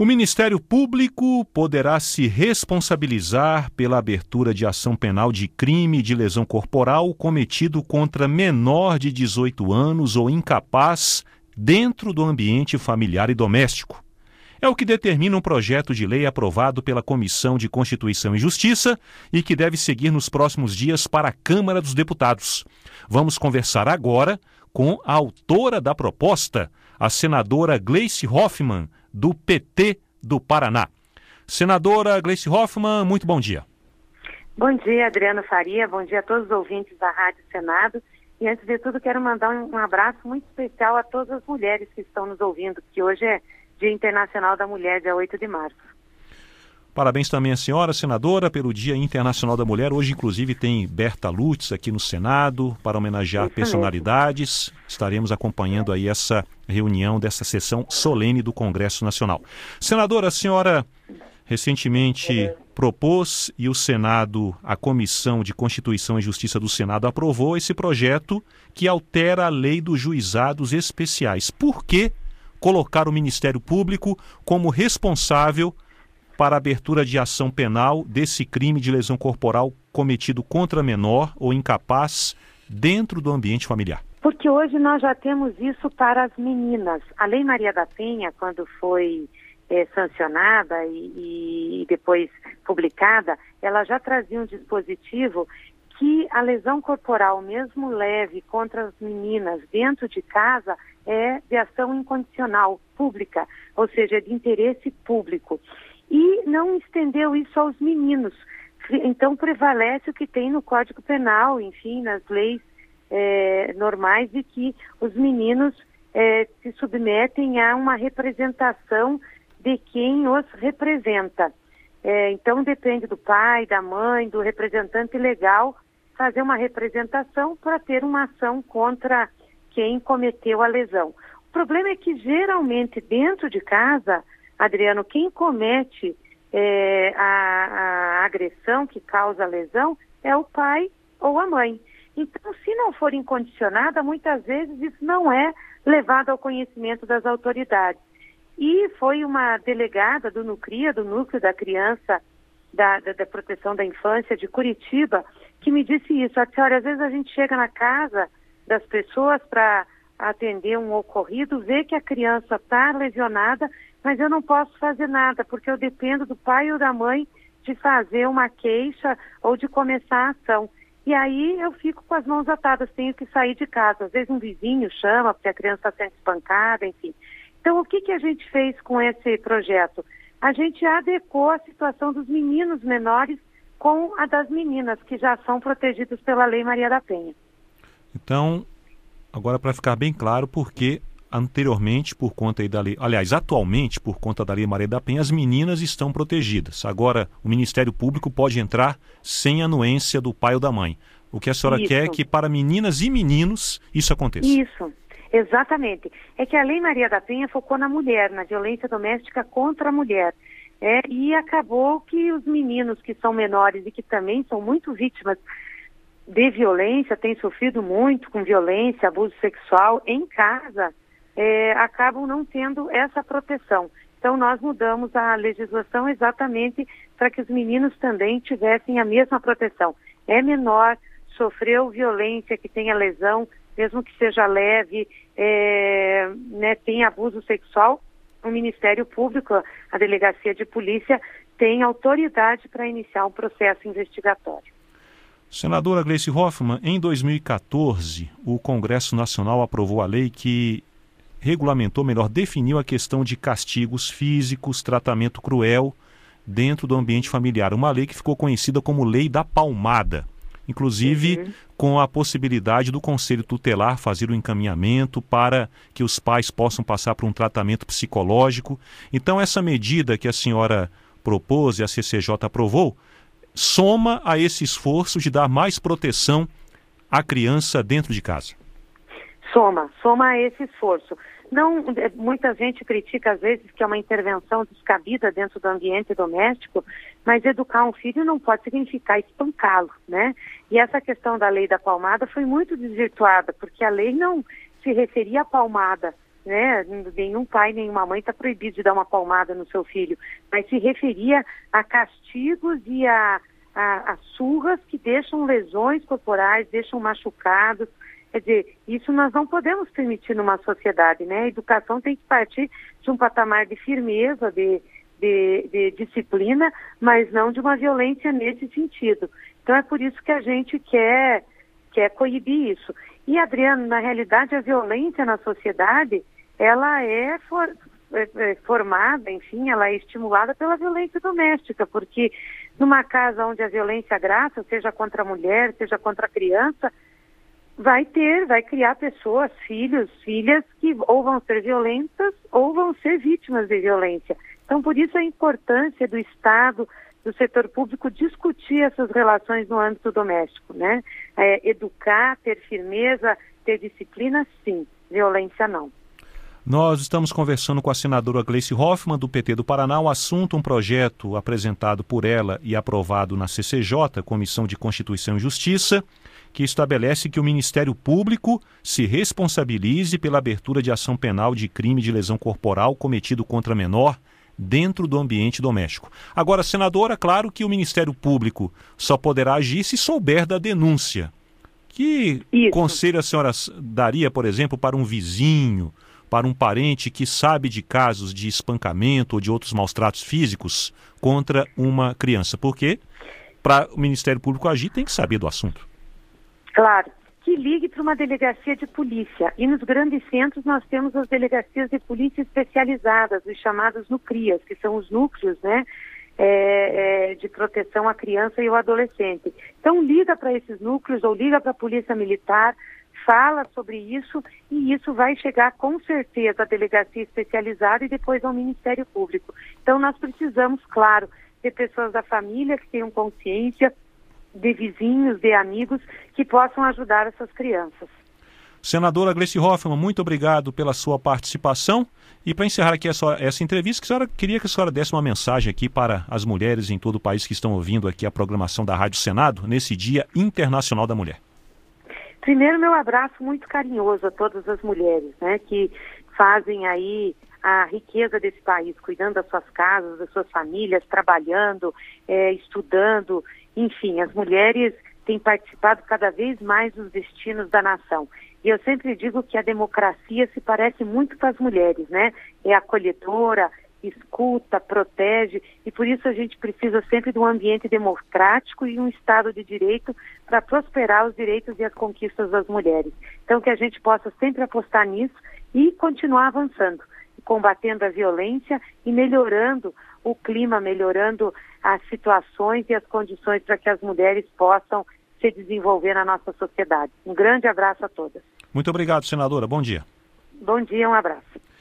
O Ministério Público poderá se responsabilizar pela abertura de ação penal de crime de lesão corporal cometido contra menor de 18 anos ou incapaz dentro do ambiente familiar e doméstico. É o que determina um projeto de lei aprovado pela Comissão de Constituição e Justiça e que deve seguir nos próximos dias para a Câmara dos Deputados. Vamos conversar agora com a autora da proposta, a senadora Gleice Hoffmann, do PT do Paraná. Senadora Gleice Hoffmann, muito bom dia. Bom dia, Adriano Faria, bom dia a todos os ouvintes da Rádio Senado. E antes de tudo, quero mandar um abraço muito especial a todas as mulheres que estão nos ouvindo, que hoje é Dia Internacional da Mulher, dia 8 de março. Parabéns também à senhora, senadora, pelo Dia Internacional da Mulher. Hoje, inclusive, tem Berta Lutz aqui no Senado para homenagear personalidades. Estaremos acompanhando aí essa reunião dessa sessão solene do Congresso Nacional. Senadora, a senhora recentemente propôs e o Senado, a Comissão de Constituição e Justiça do Senado aprovou esse projeto que altera a lei dos juizados especiais. Por que colocar o Ministério Público como responsável para a abertura de ação penal desse crime de lesão corporal cometido contra menor ou incapaz dentro do ambiente familiar? Porque hoje nós já temos isso para as meninas. A Lei Maria da Penha, quando foi sancionada e depois publicada, ela já trazia um dispositivo que a lesão corporal, mesmo leve, contra as meninas dentro de casa, é de ação incondicional, pública, ou seja, de interesse público. E não estendeu isso aos meninos. Então prevalece o que tem no Código Penal, enfim, nas leis normais, de que os meninos se submetem a uma representação de quem os representa. Então depende do pai, da mãe, do representante legal fazer uma representação para ter uma ação contra quem cometeu a lesão. O problema é que geralmente dentro de casa, Adriano, quem comete a agressão que causa a lesão é o pai ou a mãe. Então, se não for incondicionada, muitas vezes isso não é levado ao conhecimento das autoridades. E foi uma delegada do NUCRIA, do Núcleo da Criança, da Proteção da Infância de Curitiba, que me disse isso. Olha, às vezes a gente chega na casa das pessoas para atender um ocorrido, vê que a criança está lesionada, mas eu não posso fazer nada, porque eu dependo do pai ou da mãe de fazer uma queixa ou de começar a ação. E aí eu fico com as mãos atadas, tenho que sair de casa. Às vezes um vizinho chama, porque a criança está sendo espancada, enfim. Então, o que a gente fez com esse projeto? A gente adequou a situação dos meninos menores com a das meninas, que já são protegidas pela Lei Maria da Penha. Então, agora para ficar bem claro, porque anteriormente, por conta aí da lei, aliás, atualmente, por conta da Lei Maria da Penha, as meninas estão protegidas. Agora, o Ministério Público pode entrar sem anuência do pai ou da mãe. O que a senhora quer é que para meninas e meninos isso aconteça. Isso, exatamente. É que a Lei Maria da Penha focou na mulher, na violência doméstica contra a mulher. E acabou que os meninos que são menores e que também são muito vítimas de violência, têm sofrido muito com violência, abuso sexual em casa, acabam não tendo essa proteção. Então nós mudamos a legislação exatamente para que os meninos também tivessem a mesma proteção. É menor, sofreu violência, que tenha lesão, mesmo que seja leve, tem abuso sexual, o Ministério Público, a Delegacia de Polícia, tem autoridade para iniciar um processo investigatório. Senadora Gleice Hoffmann, em 2014, o Congresso Nacional aprovou a lei que regulamentou, melhor, definiu a questão de castigos físicos, tratamento cruel dentro do ambiente familiar. Uma lei que ficou conhecida como Lei da Palmada. Inclusive com a possibilidade do Conselho Tutelar fazer o encaminhamento para que os pais possam passar por um tratamento psicológico. Então essa medida que a senhora propôs e a CCJ aprovou, soma a esse esforço de dar mais proteção à criança dentro de casa. Soma a esse esforço. Não, muita gente critica às vezes que é uma intervenção descabida dentro do ambiente doméstico, mas educar um filho não pode significar espancá-lo, né? E essa questão da lei da palmada foi muito desvirtuada, porque a lei não se referia à palmada, né? Nenhum pai, nenhuma mãe está proibido de dar uma palmada no seu filho, mas se referia a castigos e a surras que deixam lesões corporais, deixam machucados. Quer dizer, isso nós não podemos permitir numa sociedade, né? A educação tem que partir de um patamar de firmeza, de disciplina, mas não de uma violência nesse sentido. Então é por isso que a gente quer coibir isso. E, Adriano, na realidade, a violência na sociedade, ela é formada, enfim, ela é estimulada pela violência doméstica, porque numa casa onde a violência graça, seja contra a mulher, seja contra a criança, vai criar pessoas, filhos, filhas, que ou vão ser violentas ou vão ser vítimas de violência. Então, por isso a importância do Estado, do setor público, discutir essas relações no âmbito doméstico, né? Educar, ter firmeza, ter disciplina, sim. Violência, não. Nós estamos conversando com a senadora Gleice Hoffmann, do PT do Paraná. O assunto, um projeto apresentado por ela e aprovado na CCJ, Comissão de Constituição e Justiça, que estabelece que o Ministério Público se responsabilize pela abertura de ação penal de crime de lesão corporal cometido contra menor dentro do ambiente doméstico. Agora, senadora, claro que o Ministério Público só poderá agir se souber da denúncia. Que conselho a senhora daria, por exemplo, para um vizinho, para um parente que sabe de casos de espancamento ou de outros maus-tratos físicos contra uma criança? Porque para o Ministério Público agir tem que saber do assunto. Claro, que ligue para uma delegacia de polícia. E nos grandes centros nós temos as delegacias de polícia especializadas, os chamados NUCRIAS, que são os núcleos, né, de proteção à criança e ao adolescente. Então liga para esses núcleos ou liga para a Polícia Militar, fala sobre isso e isso vai chegar com certeza à delegacia especializada e depois ao Ministério Público. Então nós precisamos, claro, de pessoas da família que tenham consciência, de vizinhos, de amigos que possam ajudar essas crianças. Senadora Gleice Hoffmann, muito obrigado pela sua participação. E para encerrar aqui essa entrevista, queria que a senhora desse uma mensagem aqui para as mulheres em todo o país que estão ouvindo aqui a programação da Rádio Senado nesse Dia Internacional da Mulher. Primeiro, meu abraço muito carinhoso a todas as mulheres, né, que fazem aí a riqueza desse país, cuidando das suas casas, das suas famílias, trabalhando, estudando, enfim, as mulheres têm participado cada vez mais dos destinos da nação. E eu sempre digo que a democracia se parece muito com as mulheres, né? É acolhedora, escuta, protege, e por isso a gente precisa sempre de um ambiente democrático e um Estado de Direito para prosperar os direitos e as conquistas das mulheres. Então que a gente possa sempre apostar nisso e continuar avançando, combatendo a violência e melhorando o clima, melhorando as situações e as condições para que as mulheres possam se desenvolver na nossa sociedade. Um grande abraço a todas. Muito obrigado, senadora. Bom dia. Bom dia, um abraço.